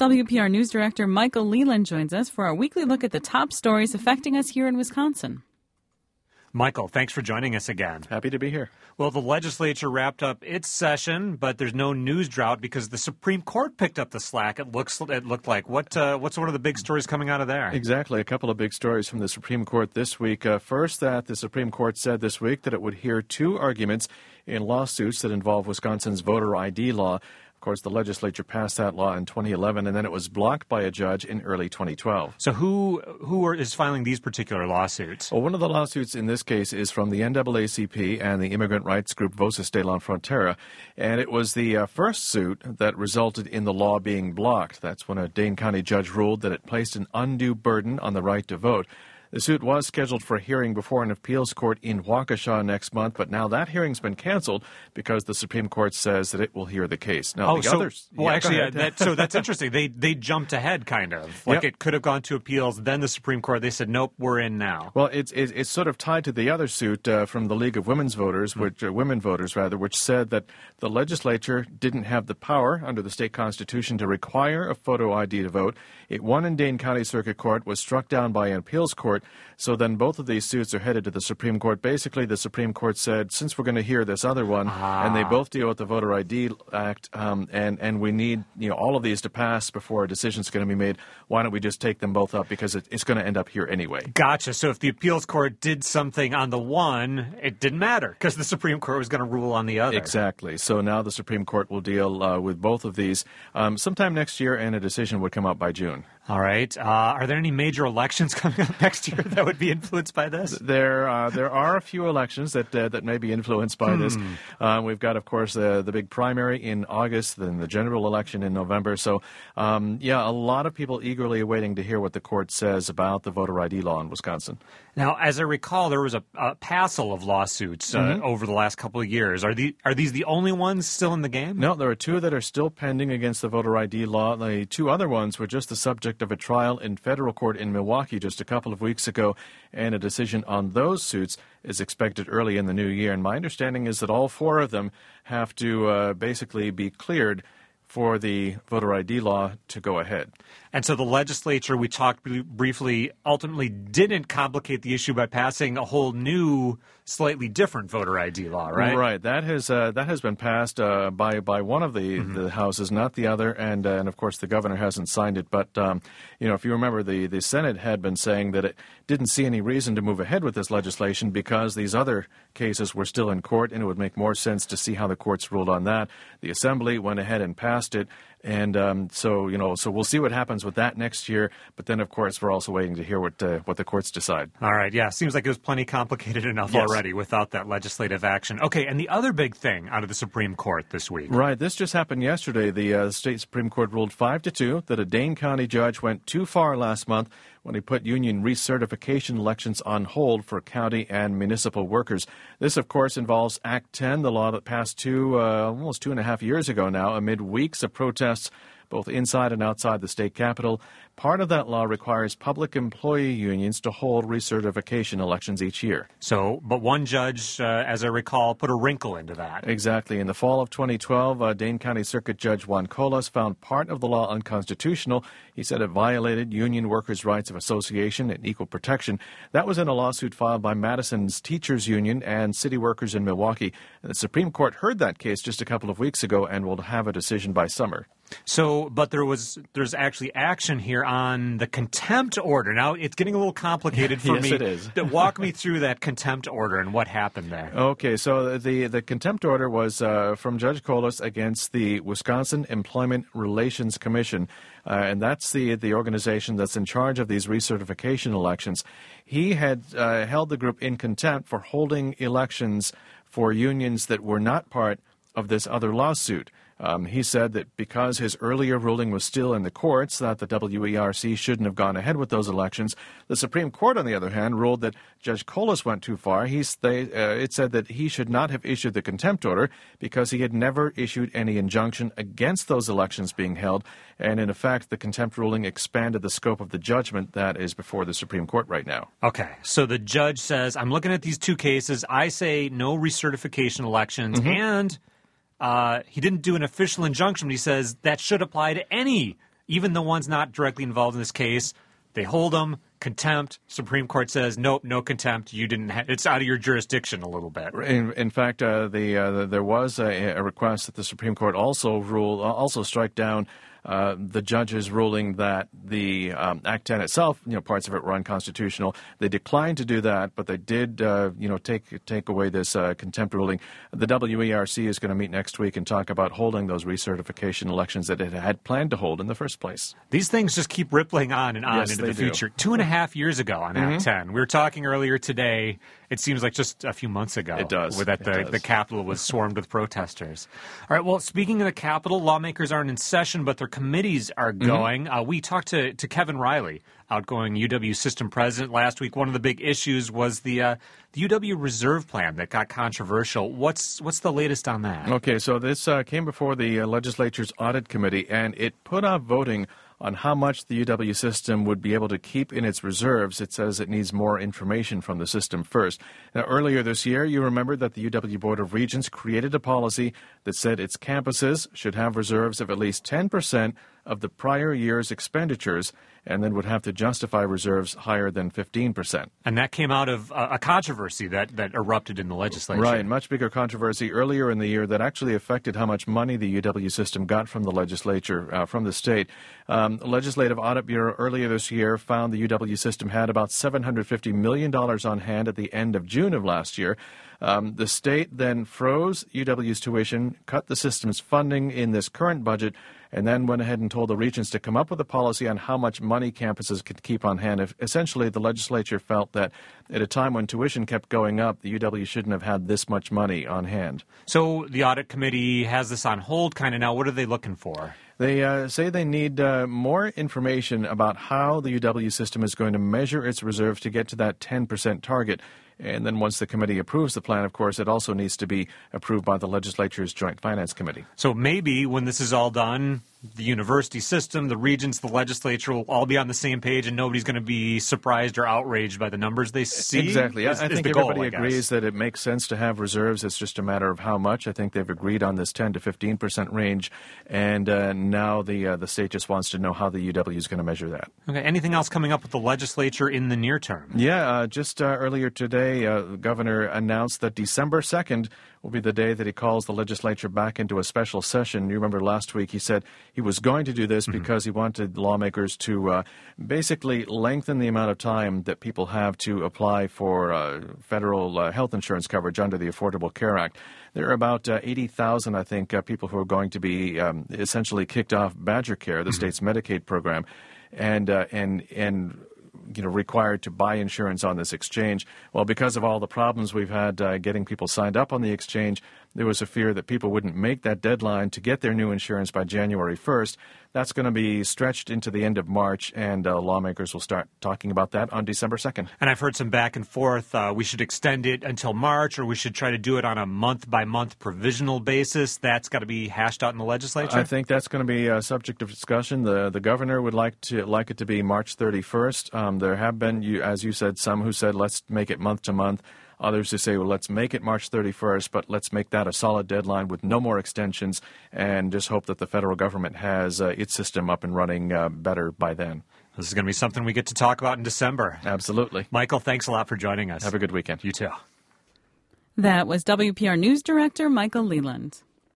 WPR News Director Michael Leland joins us for our weekly look at the top stories affecting us here in Wisconsin. Michael, thanks for joining us again. Happy to be here. Well, the legislature wrapped up its session, but there's no news drought because the Supreme Court picked up the slack. It looked like. What's one of the big stories coming out of there? Exactly. A couple of big stories from the Supreme Court this week. First, that the Supreme Court said this week that it would hear two arguments in lawsuits that involve Wisconsin's voter ID law. Of course, the legislature passed that law in 2011, and then it was blocked by a judge in early 2012. So who is filing these particular lawsuits? Well, one of the lawsuits in this case is from the NAACP and the immigrant rights group Voces de la Frontera, and it was the first suit that resulted in the law being blocked. That's when a Dane County judge ruled that it placed an undue burden on the right to vote. The suit was scheduled for a hearing before an appeals court in Waukesha next month, but now that hearing's been canceled because the Supreme Court says that it will hear the case. Now, others... Well, that's interesting. They jumped ahead, kind of. Like, It could have gone to appeals, then the Supreme Court, they said, nope, we're in now. Well, it's sort of tied to the other suit from the League of Women Voters, which said that the legislature didn't have the power under the state constitution to require a photo ID to vote. It won in Dane County Circuit Court, was struck down by an appeals court. So then both of these suits are headed to the Supreme Court. Basically, the Supreme Court said, since we're going to hear this other one, and they both deal with the Voter ID Act, and we need all of these to pass before a decision's going to be made, why don't we just take them both up because it's going to end up here anyway. Gotcha. So if the appeals court did something on the one, it didn't matter because the Supreme Court was going to rule on the other. Exactly. So now the Supreme Court will deal with both of these sometime next year, and a decision would come out by June. All right. Are there any major elections coming up next year that would be influenced by this? There are a few elections that may be influenced by this. We've got, of course, the big primary in August, then the general election in November. So, a lot of people eagerly awaiting to hear what the court says about the voter ID law in Wisconsin. Now, as I recall, there was a passel of lawsuits over the last couple of years. Are these the only ones still in the game? No, there are two that are still pending against the voter ID law. The two other ones were just the subject of a trial in federal court in Milwaukee just a couple of weeks ago, and a decision on those suits is expected early in the new year. And my understanding is that all four of them have to basically be cleared for the voter ID law to go ahead. And so the legislature, we talked briefly, ultimately didn't complicate the issue by passing a whole new, slightly different voter ID law, right? Right. That has been passed by one of the houses, not the other, and of course the governor hasn't signed it. But if you remember, the Senate had been saying that it didn't see any reason to move ahead with this legislation because these other cases were still in court, and it would make more sense to see how the courts ruled on that. The Assembly went ahead and passed it. And so we'll see what happens with that next year. But then, of course, we're also waiting to hear what the courts decide. All right. Yeah. Seems like it was plenty complicated enough already without that legislative action. Okay. And the other big thing out of the Supreme Court this week. Right. This just happened yesterday. The state Supreme Court ruled 5-2 that a Dane County judge went too far last month when he put union recertification elections on hold for county and municipal workers. This, of course, involves Act 10, the law that passed almost 2.5 years ago now, amid weeks of protests both inside and outside the state capitol. Part of that law requires public employee unions to hold recertification elections each year. So, but one judge, as I recall, put a wrinkle into that. Exactly. In the fall of 2012, Dane County Circuit Judge Juan Colas found part of the law unconstitutional. He said it violated union workers' rights of association and equal protection. That was in a lawsuit filed by Madison's Teachers Union and city workers in Milwaukee. The Supreme Court heard that case just a couple of weeks ago and will have a decision by summer. So, but there's actually action here on the contempt order. Now, it's getting a little complicated for me. Yes, it is. Walk me through that contempt order and what happened there. Okay, so the contempt order was from Judge Colas against the Wisconsin Employment Relations Commission, and that's the organization that's in charge of these recertification elections. He had held the group in contempt for holding elections for unions that were not part of this other lawsuit. He said that because his earlier ruling was still in the courts, that the WERC shouldn't have gone ahead with those elections. The Supreme Court, on the other hand, ruled that Judge Colas went too far. It said that he should not have issued the contempt order because he had never issued any injunction against those elections being held. And in effect, the contempt ruling expanded the scope of the judgment that is before the Supreme Court right now. Okay, so the judge says, I'm looking at these two cases. I say no recertification elections, and he didn't do an official injunction, but he says that should apply to any even the ones not directly involved in this case, they hold them, contempt. Supreme Court says, nope, no contempt. You didn't. It's out of your jurisdiction a little bit. In fact, there was a request that the Supreme Court also strike down the judge's ruling that the Act 10 itself, parts of it were unconstitutional. They declined to do that, but they did, take away this contempt ruling. The WERC is going to meet next week and talk about holding those recertification elections that it had planned to hold in the first place. These things just keep rippling on and on into the future. 2.5 years ago on Act 10. We were talking earlier today. It seems like just a few months ago. It does. The Capitol was swarmed with protesters. All right, well, speaking of the Capitol, lawmakers aren't in session, but their committees are going. We talked to Kevin Riley, outgoing UW system president, last week. One of the big issues was the UW reserve plan that got controversial. What's the latest on that? Okay, so this came before the legislature's audit committee, and it put off voting on how much the UW system would be able to keep in its reserves. It says it needs more information from the system first. Now, earlier this year, you remember that the UW Board of Regents created a policy that said its campuses should have reserves of at least 10% of the prior year's expenditures, and then would have to justify reserves higher than 15%. And that came out of a controversy that erupted in the legislature. Right, much bigger controversy earlier in the year that actually affected how much money the UW system got from the legislature, from the state. Legislative Audit Bureau earlier this year found the UW system had about $750 million on hand at the end of June of last year. The state then froze UW's tuition, cut the system's funding in this current budget, and then went ahead and told the regents to come up with a policy on how much money campuses could keep on hand. Essentially, the legislature felt that at a time when tuition kept going up, the UW shouldn't have had this much money on hand. So the audit committee has this on hold kind of now. What are they looking for? They say they need more information about how the UW system is going to measure its reserves to get to that 10% target. And then once the committee approves the plan, of course, it also needs to be approved by the legislature's Joint Finance Committee. So maybe when this is all done, the university system, the regents, the legislature will all be on the same page and nobody's going to be surprised or outraged by the numbers they see? Exactly. I think everybody agrees that it makes sense to have reserves. It's just a matter of how much. I think they've agreed on this 10 to 15% range. And now the state just wants to know how the UW is going to measure that. Okay. Anything else coming up with the legislature in the near term? Yeah, just earlier today, the governor announced that December 2nd will be the day that he calls the legislature back into a special session. You remember last week he said he was going to do this because he wanted lawmakers to basically lengthen the amount of time that people have to apply for federal health insurance coverage under the Affordable Care Act. There are about 80,000, I think, people who are going to be essentially kicked off Badger Care, the state's Medicaid program, and required to buy insurance on this exchange. Well, because of all the problems we've had getting people signed up on the exchange, there was a fear that people wouldn't make that deadline to get their new insurance by January 1st. That's going to be stretched into the end of March, and lawmakers will start talking about that on December 2nd. And I've heard some back and forth. We should extend it until March, or we should try to do it on a month-by-month provisional basis. That's got to be hashed out in the legislature? I think that's going to be a subject of discussion. The governor would like it to be March 31st. There have been, as you said, some who said let's make it month to month. Others who say, well, let's make it March 31st, but let's make that a solid deadline with no more extensions and just hope that the federal government has its system up and running better by then. This is going to be something we get to talk about in December. Absolutely. Michael, thanks a lot for joining us. Have a good weekend. You too. That was WPR News Director Michael Leland.